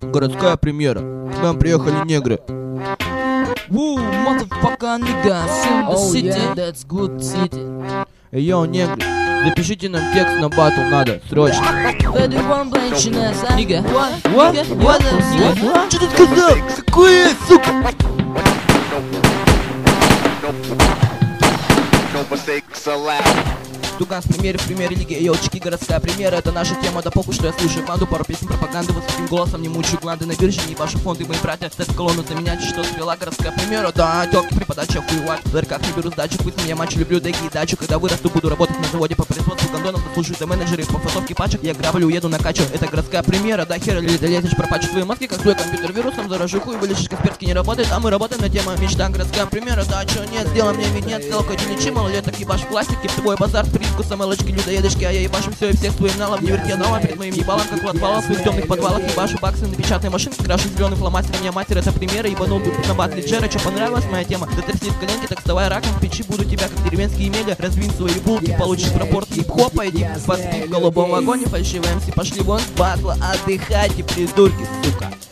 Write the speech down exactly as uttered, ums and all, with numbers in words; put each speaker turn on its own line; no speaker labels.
Городская премьера. К нам приехали негры.
Woo, motherfucker niggas in the
Oh,
city,
yeah.
that's good city.
Эй, йоу, негры, запишите нам текст на батл, надо, срочно.
Ready one blank ass, ah?
Nigga.
What?
What?
Nigga?
What?
What else, nigga?
What? Что ты сказал? Какое, сука?
No mistakes allowed.
Туган в примере, в примере лиги, йоучики, городская премьера. Это наша тема, да похуй, что я слушаю банду. Пару песен пропаганды, высоким голосом не мучаю гланды. На бирже не ваши фонды, мои братья ставят колонну заменять, что свела городская премьера. Да, тёлки при подаче хуевать. В РК не беру сдачу, пусть меня матч, люблю деги и дачу. Когда вырасту, буду работать на заводе по производству гондонов. Дослушаю до менеджеры по фасовке пачек. Я граблю, еду на качу. Это городская премьера, да хер или долезешь, пропачу твои мозги, как свой компьютер вирусом заражу хуй. Вылечишь Касперский не работает, а мы работаем на тему мечта. Городская премьера, да чё нет, сделай мне вид, ссылка не лечи, малолеток ебашь в пластике. В твой базар с привкусом элочки, людоедочки, а я ебашу все и всех твоим налом. Не верти дома перед моим ебалом, как в отвалах, в своих темных подвалах. Ебашу баксы на печатной машинке, крашу зеленым фломастером. Я мастер, это примеры, ебанул бы на батле Джера. Чё понравилась моя тема? Да трясни в коленке, так вставай раком в печи. Буду тебя, как деревенские емели, раздвинь свои булки, получишь пропорт хип-хопа. Иди поспи в голубом вагоне, фальшивые МС пошли вон с батла. Отдыхайте, придурки, сука.